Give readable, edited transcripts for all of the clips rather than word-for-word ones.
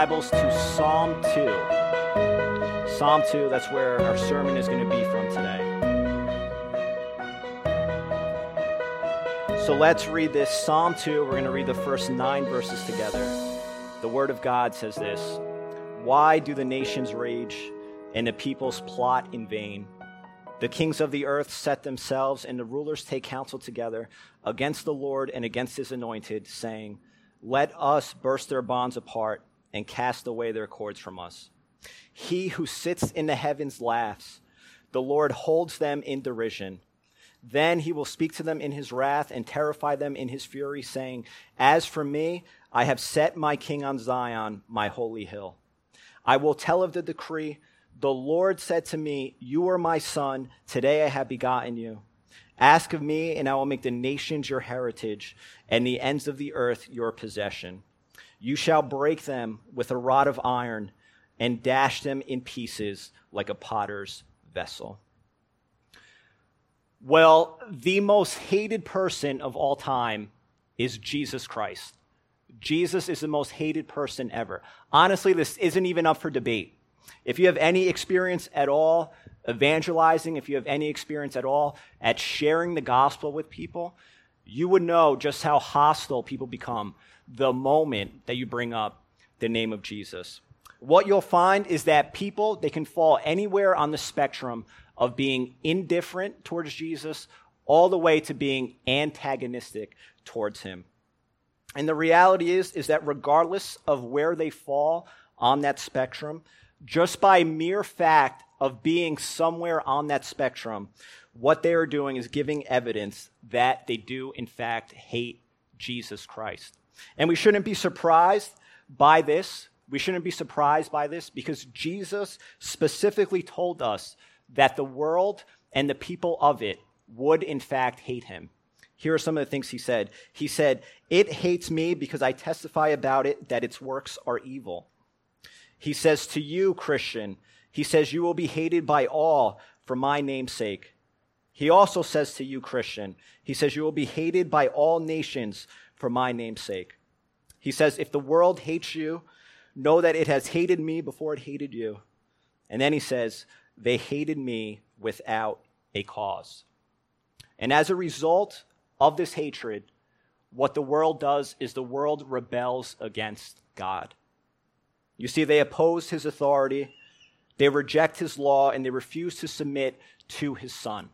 Bibles to Psalm 2. Psalm 2, that's where our sermon is going to be from today. So let's read this Psalm 2. We're going to read the first 9 verses together. The Word of God says this: "Why do the nations rage and the peoples plot in vain? The kings of the earth set themselves, and the rulers take counsel together against the Lord and against his anointed, saying, 'Let us burst their bonds apart and cast away their cords from us.' He who sits in the heavens laughs. The Lord holds them in derision. Then he will speak to them in his wrath and terrify them in his fury, saying, 'As for me, I have set my king on Zion, my holy hill. I will tell of the decree. The Lord said to me, you are my son. Today I have begotten you. Ask of me, and I will make the nations your heritage, and the ends of the earth your possession. You shall break them with a rod of iron, and dash them in pieces like a potter's vessel.'" Well, the most hated person of all time is Jesus Christ. Jesus is the most hated person ever. Honestly, this isn't even up for debate. If you have any experience at all evangelizing, if you have any experience at all at sharing the gospel with people, you would know just how hostile people become the moment that you bring up the name of Jesus. What you'll find is that people, they can fall anywhere on the spectrum of being indifferent towards Jesus all the way to being antagonistic towards him. And the reality is that regardless of where they fall on that spectrum, just by mere fact of being somewhere on that spectrum, what they are doing is giving evidence that they do, in fact, hate Jesus Christ. And we shouldn't be surprised by this. We shouldn't be surprised by this because Jesus specifically told us that the world and the people of it would, in fact, hate him. Here are some of the things he said. He said, "It hates me because I testify about it that its works are evil." He says to you, Christian, he says, "You will be hated by all for my name's sake." He also says to you, Christian, he says, "You will be hated by all nations for my name's sake." He says, "If the world hates you, know that it has hated me before it hated you." And then he says, "They hated me without a cause." And as a result of this hatred, what the world does is the world rebels against God. You see, they oppose his authority, they reject his law, and they refuse to submit to his son.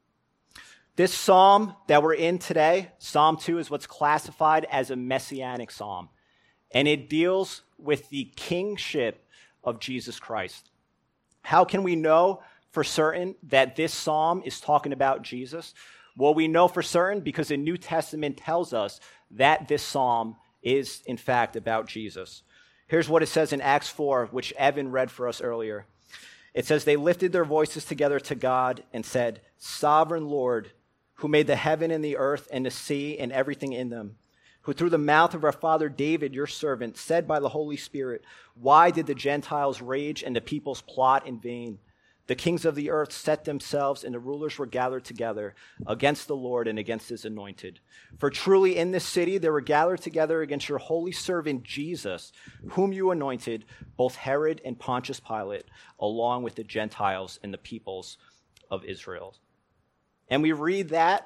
This psalm that we're in today, Psalm 2, is what's classified as a messianic psalm. And it deals with the kingship of Jesus Christ. How can we know for certain that this psalm is talking about Jesus? Well, we know for certain because the New Testament tells us that this psalm is, in fact, about Jesus. Here's what it says in Acts 4, which Evan read for us earlier. It says, "They lifted their voices together to God and said, 'Sovereign Lord, who made the heaven and the earth and the sea and everything in them, who through the mouth of our father David, your servant, said by the Holy Spirit, why did the Gentiles rage and the peoples plot in vain? The kings of the earth set themselves, and the rulers were gathered together against the Lord and against his anointed. For truly in this city they were gathered together against your holy servant Jesus, whom you anointed, both Herod and Pontius Pilate, along with the Gentiles and the peoples of Israel.'" And we read that,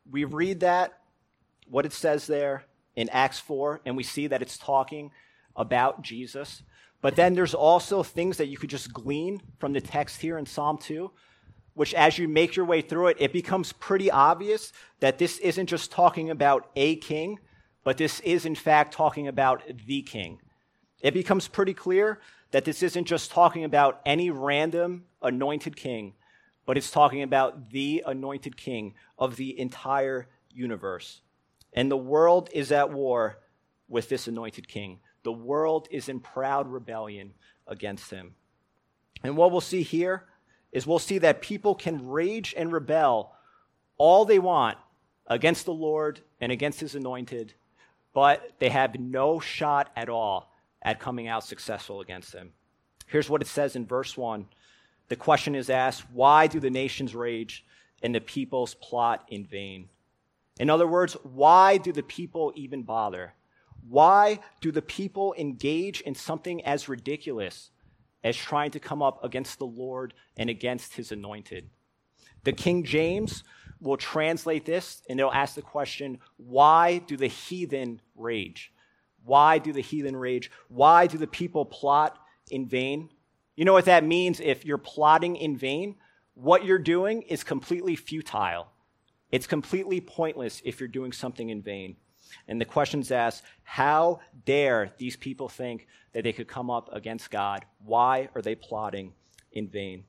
what it says there in Acts 4, and we see that it's talking about Jesus. But then there's also things that you could just glean from the text here in Psalm 2, which as you make your way through it, it becomes pretty obvious that this isn't just talking about a king, but this is in fact talking about the king. It becomes pretty clear that this isn't just talking about any random anointed king, but it's talking about the anointed king of the entire universe. And the world is at war with this anointed king. The world is in proud rebellion against him. And what we'll see here is we'll see that people can rage and rebel all they want against the Lord and against his anointed, but they have no shot at all at coming out successful against him. Here's what it says in verse 1. The question is asked, why do the nations rage and the peoples plot in vain? In other words, why do the people even bother? Why do the people engage in something as ridiculous as trying to come up against the Lord and against his anointed? The King James will translate this, and they'll ask the question, why do the heathen rage? Why do the heathen rage? Why do the people plot in vain? You know what that means? If you're plotting in vain, what you're doing is completely futile. It's completely pointless if you're doing something in vain. And the question's asked, how dare these people think that they could come up against God? Why are they plotting in vain?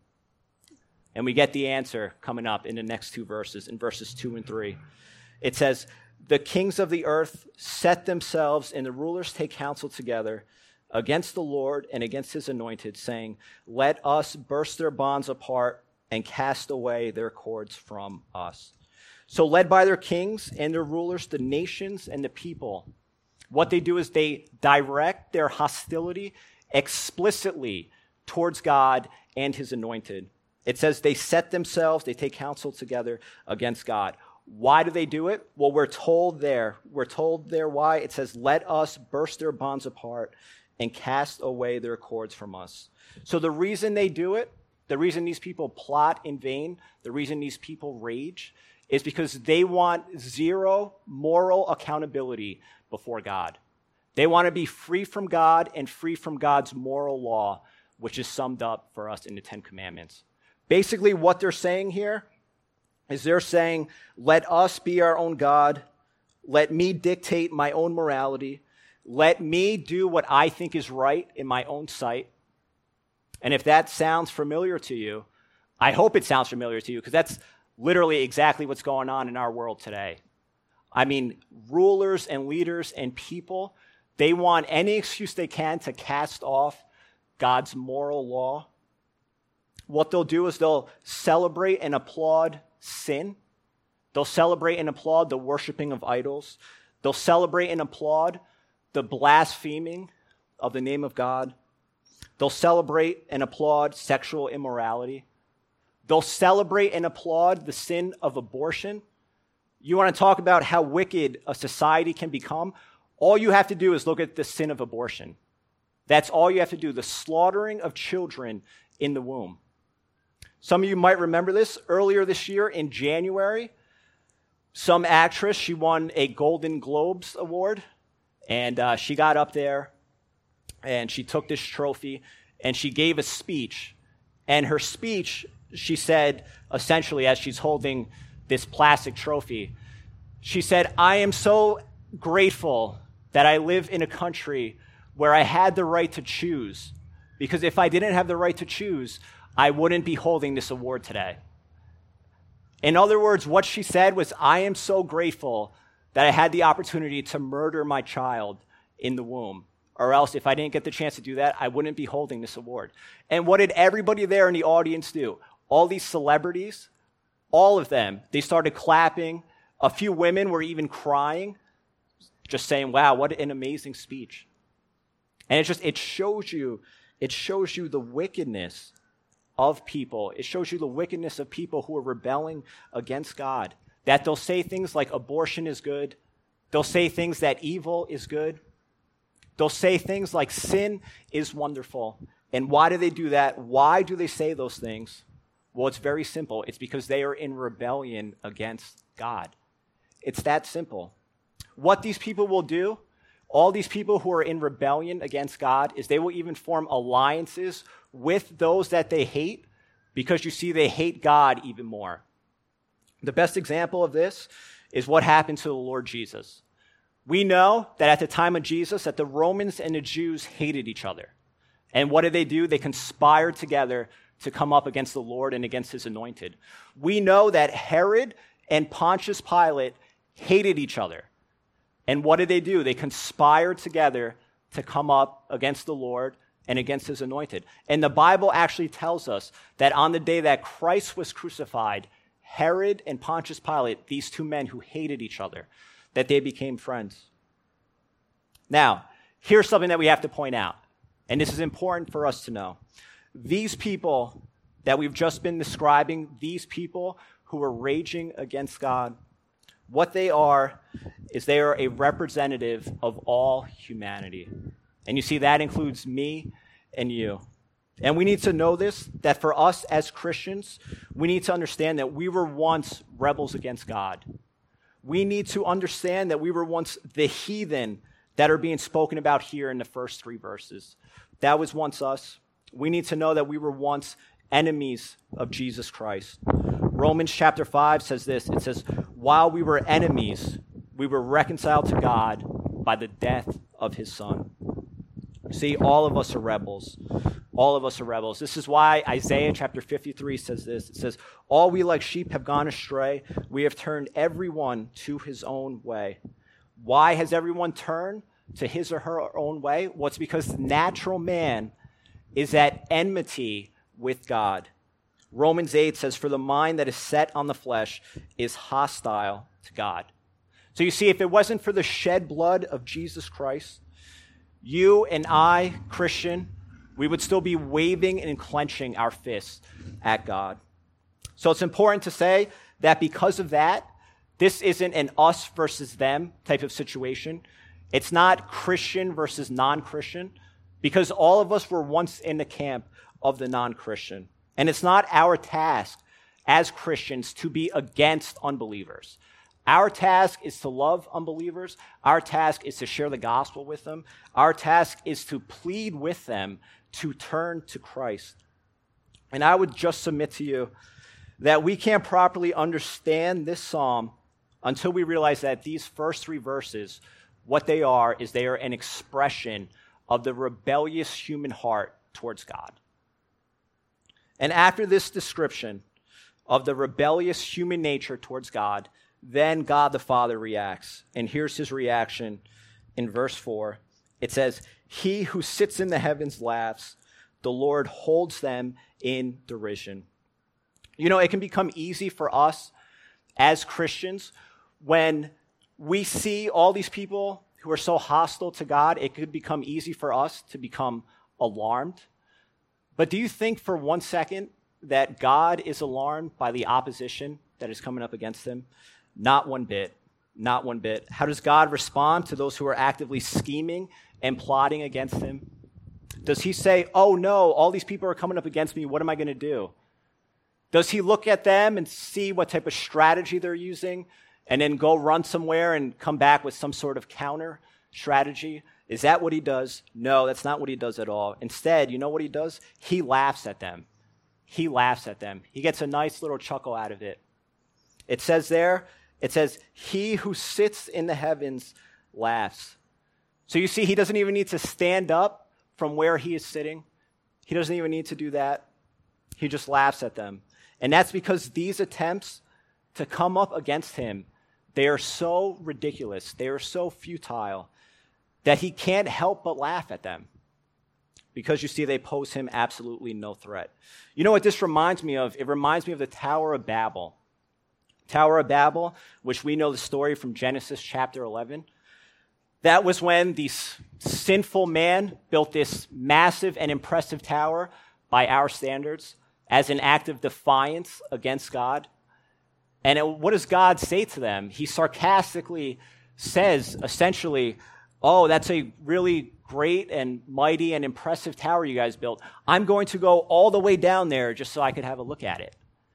And we get the answer coming up in the next two verses, in verses 2 and 3. It says, the kings of the earth set themselves and the rulers take counsel together against the Lord and against his anointed, saying, let us burst their bonds apart and cast away their cords from us. So led by their kings and their rulers, the nations and the people, what they do is they direct their hostility explicitly towards God and his anointed. It says they set themselves, they take counsel together against God. Why do they do it? Well, we're told there why. It says, let us burst their bonds apart and cast away their cords from us. So the reason they do it, the reason these people plot in vain, the reason these people rage, is because they want zero moral accountability before God. They want to be free from God and free from God's moral law, which is summed up for us in the Ten Commandments. Basically, what they're saying here is they're saying, let us be our own God. Let me dictate my own morality. Let me do what I think is right in my own sight. And if that sounds familiar to you, I hope it sounds familiar to you, because that's literally exactly what's going on in our world today. I mean, rulers and leaders and people, they want any excuse they can to cast off God's moral law. What they'll do is they'll celebrate and applaud sin. They'll celebrate and applaud the worshiping of idols. They'll celebrate and applaud the blaspheming of the name of God. They'll celebrate and applaud sexual immorality. They'll celebrate and applaud the sin of abortion. You want to talk about how wicked a society can become? All you have to do is look at the sin of abortion. That's all you have to do, the slaughtering of children in the womb. Some of you might remember this. Earlier this year in January, some actress, she won a Golden Globes award, and she got up there, and she took this trophy, and she gave a speech. And her speech, she said, essentially, as she's holding this plastic trophy, she said, I am so grateful that I live in a country where I had the right to choose, because if I didn't have the right to choose, I wouldn't be holding this award today. In other words, what she said was, I am so grateful that I had the opportunity to murder my child in the womb. Or else, if I didn't get the chance to do that, I wouldn't be holding this award. And what did everybody there in the audience do? All these celebrities, all of them, they started clapping. A few women were even crying, just saying, wow, what an amazing speech. And it shows you the wickedness of people. It shows you the wickedness of people who are rebelling against God. That they'll say things like abortion is good. They'll say things that evil is good. They'll say things like sin is wonderful. And why do they do that? Why do they say those things? Well, it's very simple. It's because they are in rebellion against God. It's that simple. What these people will do, all these people who are in rebellion against God, is they will even form alliances with those that they hate, because you see, they hate God even more. The best example of this is what happened to the Lord Jesus. We know that at the time of Jesus, that the Romans and the Jews hated each other. And what did they do? They conspired together to come up against the Lord and against his anointed. We know that Herod and Pontius Pilate hated each other. And what did they do? They conspired together to come up against the Lord and against his anointed. And the Bible actually tells us that on the day that Christ was crucified, Herod and Pontius Pilate, these two men who hated each other, that they became friends. Now, here's something that we have to point out, and this is important for us to know. These people that we've just been describing, these people who are raging against God, What they are is they are a representative of all humanity. And you see, that includes me and you. And we need to know this, that for us as Christians, we need to understand that we were once rebels against God. We need to understand that we were once the heathen that are being spoken about here in the first 3 verses. That was once us. We need to know that we were once enemies of Jesus Christ. Romans chapter 5 says this. It says, while we were enemies, we were reconciled to God by the death of his Son. See, all of us are rebels. All of us are rebels. This is why Isaiah chapter 53 says this. It says, all we like sheep have gone astray. We have turned everyone to his own way. Why has everyone turned to his or her own way? Well, it's because the natural man is at enmity with God. Romans 8 says, for the mind that is set on the flesh is hostile to God. So you see, if it wasn't for the shed blood of Jesus Christ, you and I, Christian, we would still be waving and clenching our fists at God. So it's important to say that because of that, this isn't an us versus them type of situation. It's not Christian versus non-Christian, because all of us were once in the camp of the non-Christian. And it's not our task as Christians to be against unbelievers. Our task is to love unbelievers. Our task is to share the gospel with them. Our task is to plead with them to turn to Christ. And I would just submit to you that we can't properly understand this psalm until we realize that these first 3 verses, what they are is they are an expression of the rebellious human heart towards God. And after this description of the rebellious human nature towards God, then God the Father reacts. And here's his reaction in verse 4. It says, he who sits in the heavens laughs. The Lord holds them in derision. You know, it can become easy for us as Christians when we see all these people who are so hostile to God. It could become easy for us to become alarmed. But do you think for 1 second that God is alarmed by the opposition that is coming up against him? Not one bit. Not one bit. How does God respond to those who are actively scheming and plotting against him? Does he say, oh no, all these people are coming up against me, what am I going to do? Does he look at them and see what type of strategy they're using and then go run somewhere and come back with some sort of counter strategy? Is that what he does? No, that's not what he does at all. Instead, you know what he does? He laughs at them. He laughs at them. He gets a nice little chuckle out of it. It says there, it says, he who sits in the heavens laughs. So you see, he doesn't even need to stand up from where he is sitting. He doesn't even need to do that. He just laughs at them. And that's because these attempts to come up against him, they are so ridiculous, they are so futile, that he can't help but laugh at them. Because you see, they pose him absolutely no threat. You know what this reminds me of? It reminds me of the Tower of Babel. Tower of Babel, which we know the story from Genesis chapter 11. That was when this sinful man built this massive and impressive tower by our standards as an act of defiance against God. And what does God say to them? He sarcastically says, essentially, oh, that's a really great and mighty and impressive tower you guys built. I'm going to go all the way down there just so I could have a look at it.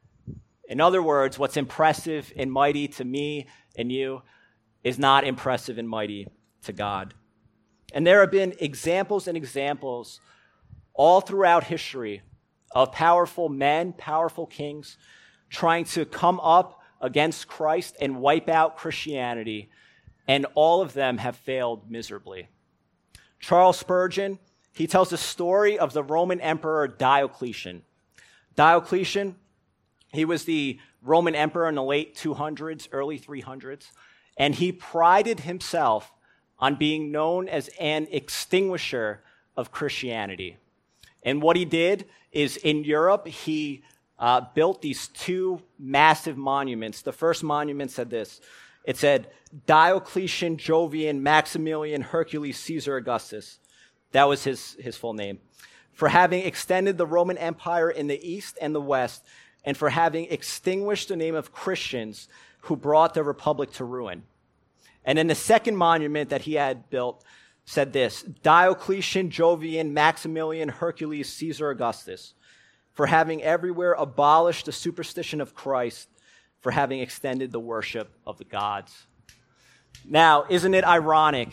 In other words, what's impressive and mighty to me and you is not impressive and mighty to God. And there have been examples and examples all throughout history of powerful men, powerful kings, trying to come up against Christ and wipe out Christianity, and all of them have failed miserably. Charles Spurgeon, he tells the story of the Roman Emperor Diocletian. Diocletian, he was the Roman emperor in the late 200s, early 300s, and he prided himself on being known as an extinguisher of Christianity. And what he did is in Europe, he built these 2 massive monuments. The first monument said this. It said, Diocletian, Jovian, Maximilian, Hercules, Caesar, Augustus. That was his full name. For having extended the Roman Empire in the east and the west, and for having extinguished the name of Christians who brought the republic to ruin. And then the second monument that he had built said this: Diocletian, Jovian, Maximilian, Hercules, Caesar Augustus, for having everywhere abolished the superstition of Christ, for having extended the worship of the gods. Now, isn't it ironic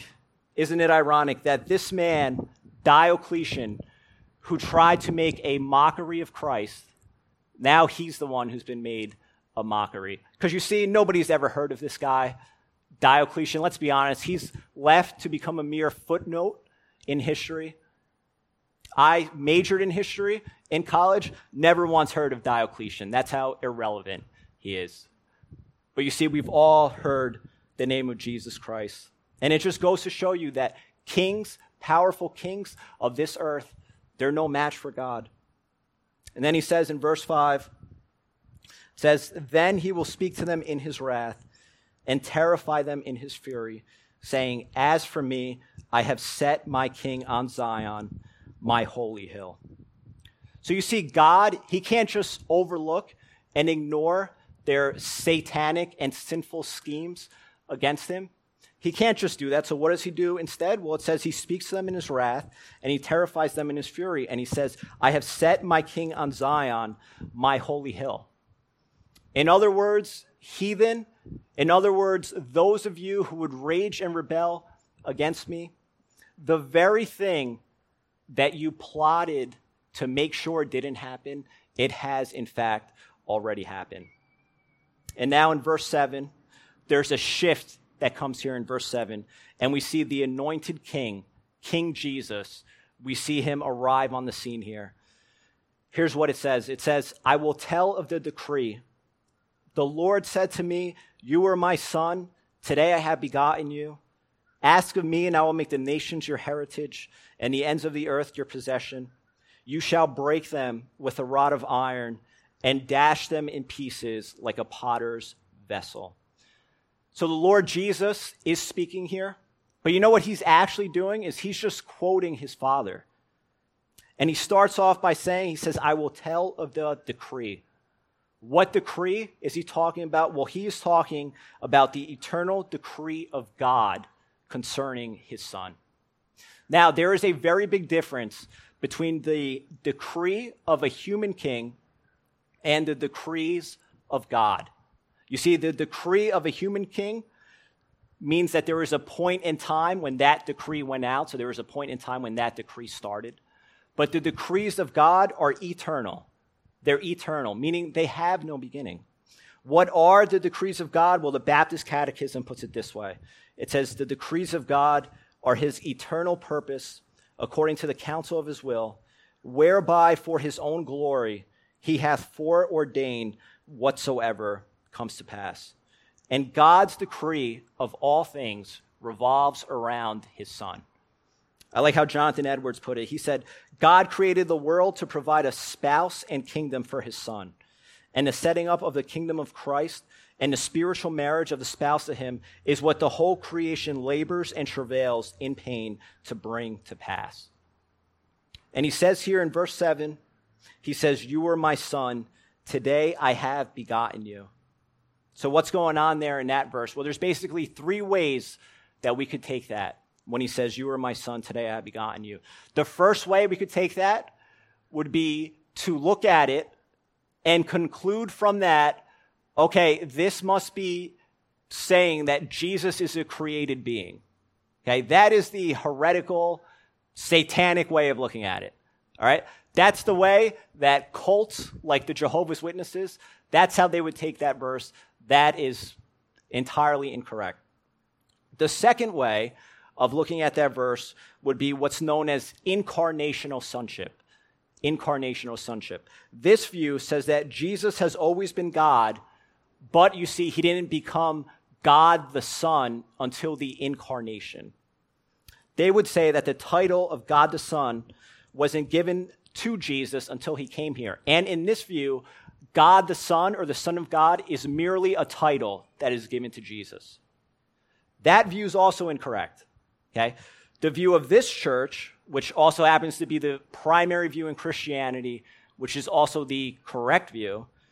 that this man, Diocletian, who tried to make a mockery of Christ, now he's the one who's been made a mockery? Because you see, nobody's ever heard of this guy, Diocletian. Let's be honest, he's left to become a mere footnote in history. I majored in history in college, never once heard of Diocletian. That's how irrelevant he is. But you see, we've all heard the name of Jesus Christ. And it just goes to show you that kings, powerful kings of this earth, they're no match for God. And then he says in verse 5, it says, then he will speak to them in his wrath and terrify them in his fury, saying, as for me, I have set my king on Zion, my holy hill. So you see, God, he can't just overlook and ignore their satanic and sinful schemes against him. He can't just do that. So what does he do instead? Well, it says he speaks to them in his wrath and he terrifies them in his fury. And he says, I have set my king on Zion, my holy hill. In other words, heathen, in other words, those of you who would rage and rebel against me, the very thing that you plotted to make sure didn't happen, it has in fact already happened. And now in verse 7, there's a shift that comes here in verse 7, and we see the anointed king, King Jesus. We see him arrive on the scene here. Here's what it says. It says, I will tell of the decree. The Lord said to me, you are my son. Today I have begotten you. Ask of me, and I will make the nations your heritage, and the ends of the earth your possession. You shall break them with a rod of iron, and dash them in pieces like a potter's vessel. So the Lord Jesus is speaking here, but you know what he's actually doing is he's just quoting his Father. And he starts off by saying, he says, I will tell of the decree. What decree is he talking about? Well, he is talking about the eternal decree of God concerning his Son. Now, there is a very big difference between the decree of a human king and the decrees of God. You see, the decree of a human king means that there was a point in time when that decree went out, so there was a point in time when that decree started. But the decrees of God are eternal. They're eternal, meaning they have no beginning. What are the decrees of God? Well, the Baptist Catechism puts it this way. It says, the decrees of God are his eternal purpose, according to the counsel of his will, whereby for his own glory he hath foreordained whatsoever comes to pass. And God's decree of all things revolves around his Son. I like how Jonathan Edwards put it. He said, God created the world to provide a spouse and kingdom for his Son. And the setting up of the kingdom of Christ and the spiritual marriage of the spouse to him is what the whole creation labors and travails in pain to bring to pass. And he says here in verse 7, he says, you are my son. Today I have begotten you. So what's going on there in that verse? Well, there's basically three ways that we could take that when he says, you are my son, today I have begotten you. The first way we could take that would be to look at it and conclude from that, okay, this must be saying that Jesus is a created being. Okay, that is the heretical, satanic way of looking at it. All right, that's the way that cults like the Jehovah's Witnesses, that's how they would take that verse. That is entirely incorrect. The second way of looking at that verse would be what's known as incarnational sonship. Incarnational sonship. This view says that Jesus has always been God, but you see, he didn't become God the Son until the incarnation. They would say that the title of God the Son wasn't given to Jesus until he came here. And in this view, God the Son, or the Son of God, is merely a title that is given to Jesus. That view is also incorrect. Okay? The view of this church, which also happens to be the primary view in Christianity, which is also the correct view,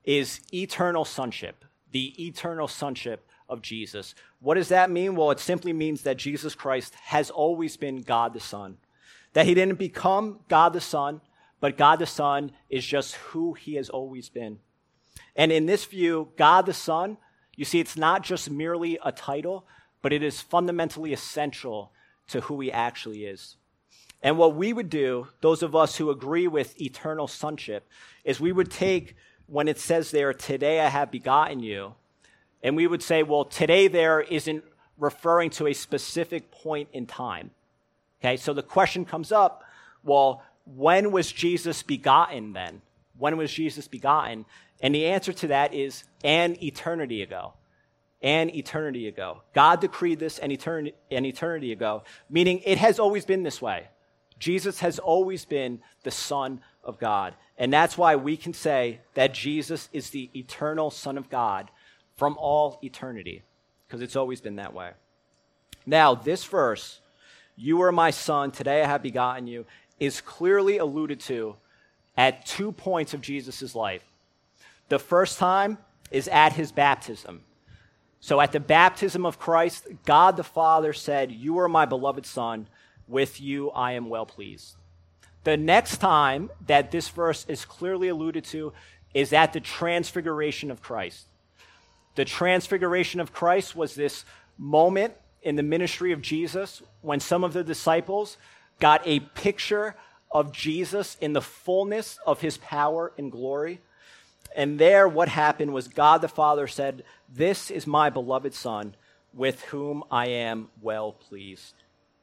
is eternal sonship, the eternal sonship of Jesus. What does that mean? Well, it simply means that Jesus Christ has always been God the Son, that he didn't become God the Son, but God the Son is just who he has always been. And in this view, God the Son, you see, it's not just merely a title, but it is fundamentally essential to who he actually is. And what we would do, those of us who agree with eternal sonship, is we would take, when it says there, today I have begotten you, and we would say, well, today there isn't referring to a specific point in time. Okay, so the question comes up, well, when was Jesus begotten then? When was Jesus begotten? And the answer to that is an eternity ago. An eternity ago. God decreed this an eternity ago, meaning it has always been this way. Jesus has always been the Son of God. And that's why we can say that Jesus is the eternal Son of God from all eternity, because it's always been that way. Now, this verse, you are my son, today I have begotten you, is clearly alluded to at 2 points of Jesus' life. The first time is at his baptism. So at the baptism of Christ, God the Father said, you are my beloved Son, with you I am well pleased. The next time that this verse is clearly alluded to is at the transfiguration of Christ. The transfiguration of Christ was this moment in the ministry of Jesus when some of the disciples got a picture of Jesus in the fullness of his power and glory. And there what happened was God the Father said, this is my beloved Son, with whom I am well pleased.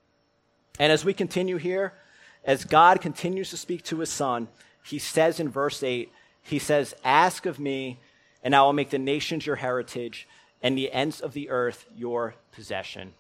And as we continue here, as God continues to speak to his Son, he says in verse 8, he says, ask of me, and I will make the nations your heritage, and the ends of the earth your possession.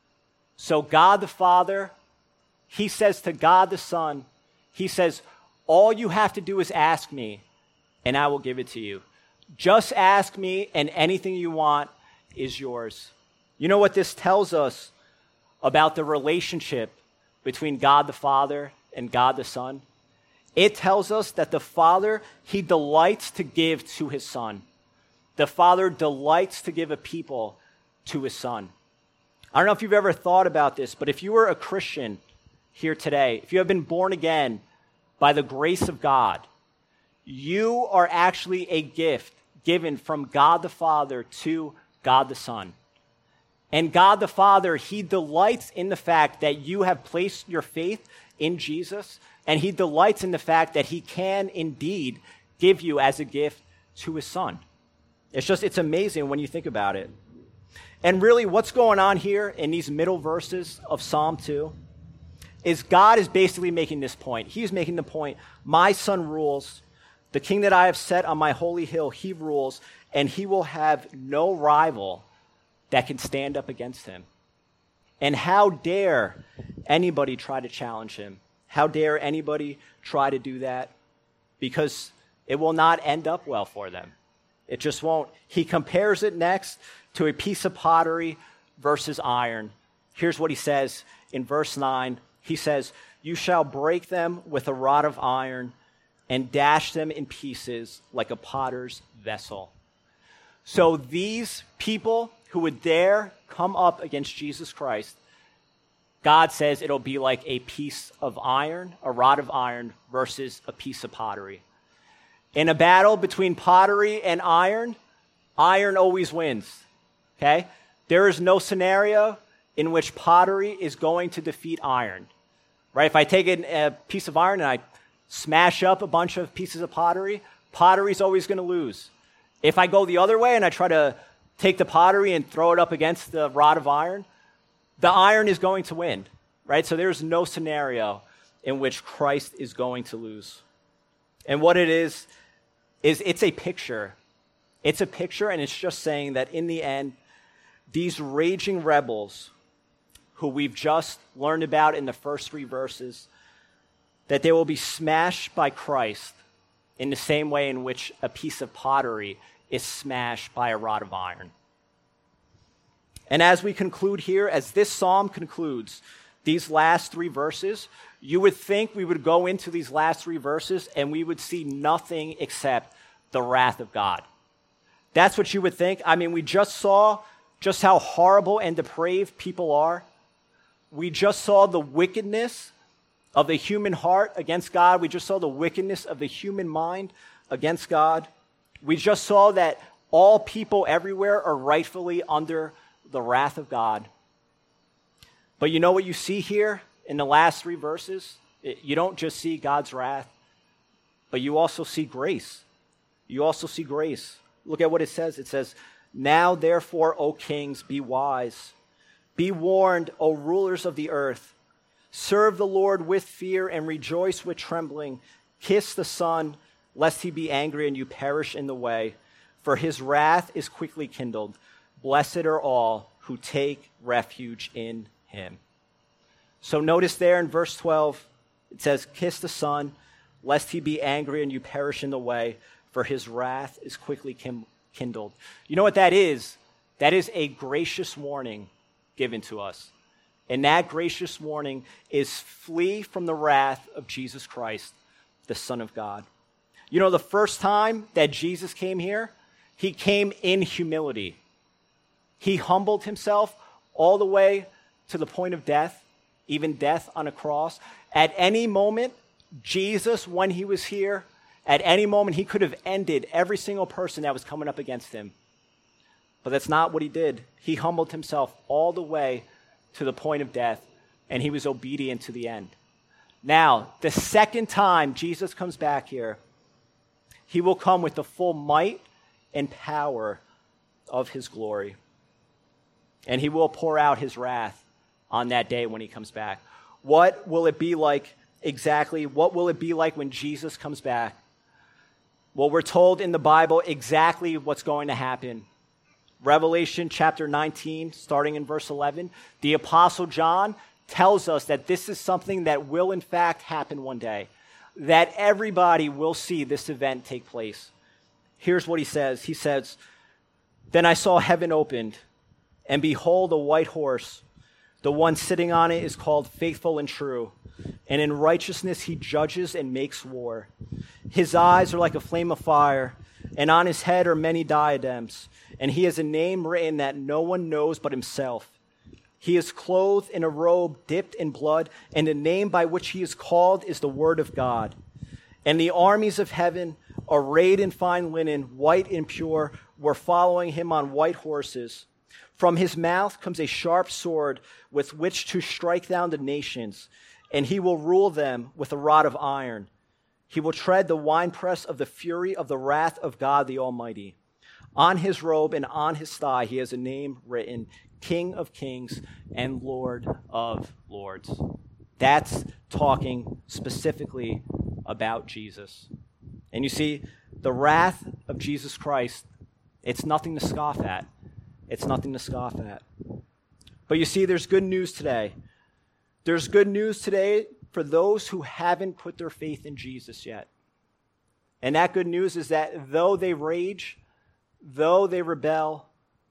So God the Father, he says to God the Son, he says, all you have to do is ask me, and I will give it to you. Just ask me, and anything you want is yours. You know what this tells us about the relationship between God the Father and God the Son? It tells us that the Father, he delights to give to his Son. The Father delights to give a people to his Son. I don't know if you've ever thought about this, but if you were a Christian here today, if you have been born again by the grace of God, you are actually a gift given from God the Father to God the Son. And God the Father, he delights in the fact that you have placed your faith in Jesus, and he delights in the fact that he can indeed give you as a gift to his Son. It's amazing when you think about it. And really, what's going on here in these middle verses of Psalm 2 is God is basically making this point. He's making the point, my Son rules, the king that I have set on my holy hill, he rules, and he will have no rival that can stand up against him. And how dare anybody try to challenge him? How dare anybody try to do that? Because it will not end up well for them. It just won't. He compares it next to a piece of pottery versus iron. Here's what he says in verse 9. He says, you shall break them with a rod of iron and dash them in pieces like a potter's vessel. So these people who would dare come up against Jesus Christ, God says it'll be like a piece of iron, a rod of iron versus a piece of pottery. In a battle between pottery and iron always wins, okay? There is no scenario in which pottery is going to defeat iron, right? If I take a piece of iron and I smash up a bunch of pieces of pottery, pottery's always going to lose. If I go the other way and I try to take the pottery and throw it up against the rod of iron, the iron is going to win, right? So there's no scenario in which Christ is going to lose. And what it is it's a picture. It's a picture, and it's just saying that in the end, these raging rebels who we've just learned about in the first 3 verses, that they will be smashed by Christ in the same way in which a piece of pottery is smashed by a rod of iron. And as we conclude here, as this psalm concludes, these last 3 verses, you would think we would go into these last 3 verses and we would see nothing except the wrath of God. That's what you would think. I mean, we just saw just how horrible and depraved people are. We just saw the wickedness of the human heart against God. We just saw the wickedness of the human mind against God. We just saw that all people everywhere are rightfully under the wrath of God. But you know what you see here in the last 3 verses? You don't just see God's wrath, but you also see grace. You also see grace. Look at what it says. It says, "Now therefore, O kings, be wise. Be warned, O rulers of the earth. Serve the Lord with fear and rejoice with trembling. Kiss the Son, lest he be angry and you perish in the way. For his wrath is quickly kindled. Blessed are all who take refuge in him." So notice there in verse 12, it says, "Kiss the Son, lest he be angry and you perish in the way, for his wrath is quickly kindled." You know what that is? That is a gracious warning given to us. And that gracious warning is flee from the wrath of Jesus Christ, the Son of God. You know, the first time that Jesus came here, he came in humility. He humbled himself all the way to the point of death, even death on a cross. At any moment, Jesus, when he was here, at any moment, he could have ended every single person that was coming up against him. But that's not what he did. He humbled himself all the way to the point of death, and he was obedient to the end. Now, the second time Jesus comes back here, he will come with the full might and power of his glory. And he will pour out his wrath on that day when he comes back. What will it be like exactly? What will it be like when Jesus comes back? Well, we're told in the Bible exactly what's going to happen. Revelation chapter 19, starting in verse 11, the Apostle John tells us that this is something that will in fact happen one day, that everybody will see this event take place. Here's what he says. He says, "Then I saw heaven opened, and behold, a white horse. The one sitting on it is called Faithful and True, and in righteousness he judges and makes war. His eyes are like a flame of fire, and on his head are many diadems, and he has a name written that no one knows but himself. He is clothed in a robe dipped in blood, and the name by which he is called is the Word of God. And the armies of heaven, arrayed in fine linen, white and pure, were following him on white horses. From his mouth comes a sharp sword with which to strike down the nations, and he will rule them with a rod of iron. He will tread the winepress of the fury of the wrath of God the Almighty. On his robe and on his thigh he has a name written, King of Kings and Lord of Lords." That's talking specifically about Jesus. And you see, the wrath of Jesus Christ, it's nothing to scoff at. It's nothing to scoff at. But you see, there's good news today. There's good news today for those who haven't put their faith in Jesus yet. And that good news is that though they rage, though they rebel,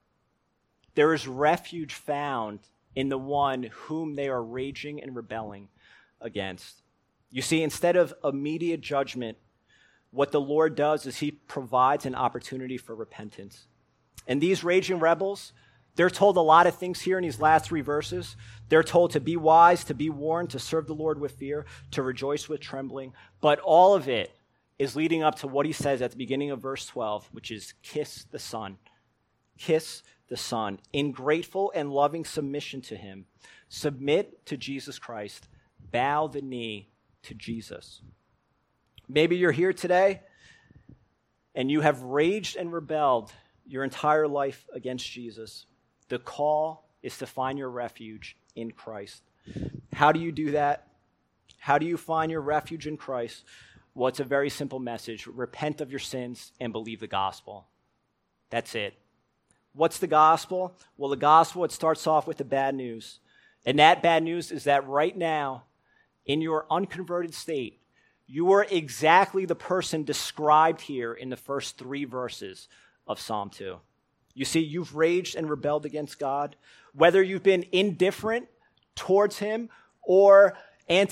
there is refuge found in the one whom they are raging and rebelling against. You see, instead of immediate judgment, what the Lord does is he provides an opportunity for repentance. And these raging rebels, they're told a lot of things here in these last 3 verses. They're told to be wise, to be warned, to serve the Lord with fear, to rejoice with trembling. But all of it is leading up to what he says at the beginning of verse 12, which is kiss the Son. Kiss the Son. In grateful and loving submission to him, submit to Jesus Christ. Bow the knee to Jesus. Maybe you're here today and you have raged and rebelled your entire life against Jesus. The call is to find your refuge in Christ. How do you do that? How do you find your refuge in Christ? Well, it's a very simple message. Repent of your sins and believe the gospel. That's it. What's the gospel? Well, the gospel, it starts off with the bad news. And that bad news is that right now, in your unconverted state, you are exactly the person described here in the first 3 verses of Psalm 2. You see, you've raged and rebelled against God. Whether you've been indifferent towards him or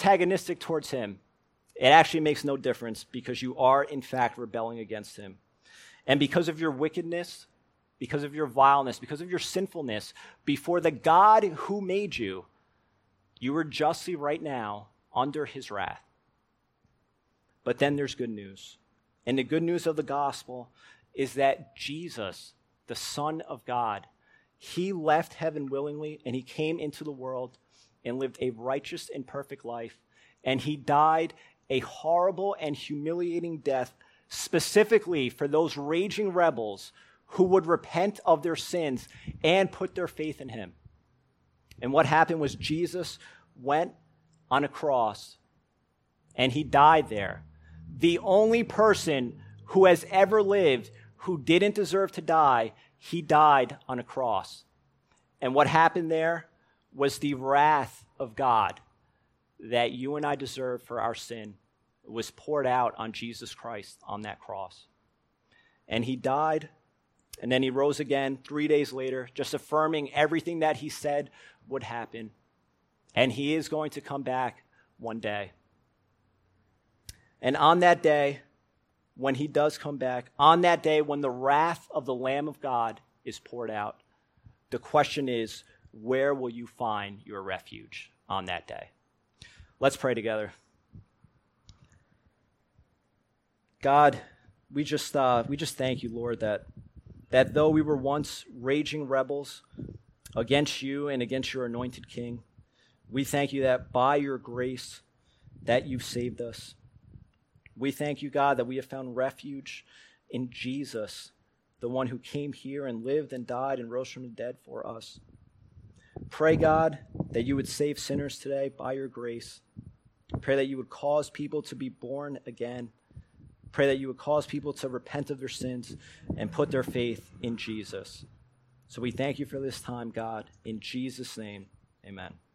antagonistic towards him, it actually makes no difference because you are, in fact, rebelling against him. And because of your wickedness, because of your vileness, because of your sinfulness, before the God who made you, you are justly right now under his wrath. But then there's good news. And the good news of the gospel is that Jesus, the Son of God, he left heaven willingly and he came into the world and lived a righteous and perfect life. And he died a horrible and humiliating death specifically for those raging rebels who would repent of their sins and put their faith in him. And what happened was Jesus went on a cross and he died there. The only person who has ever lived who didn't deserve to die, he died on a cross. And what happened there was the wrath of God that you and I deserve for our sin was poured out on Jesus Christ on that cross. And he died, and then he rose again 3 days later, just affirming everything that he said would happen. And he is going to come back one day. And on that day, when he does come back, on that day when the wrath of the Lamb of God is poured out, the question is, where will you find your refuge on that day? Let's pray together. God, we just thank you, Lord, that though we were once raging rebels against you and against your anointed King, we thank you that by your grace that you've saved us. We thank you, God, that we have found refuge in Jesus, the one who came here and lived and died and rose from the dead for us. Pray, God, that you would save sinners today by your grace. Pray that you would cause people to be born again. Pray that you would cause people to repent of their sins and put their faith in Jesus. So we thank you for this time, God. In Jesus' name, amen.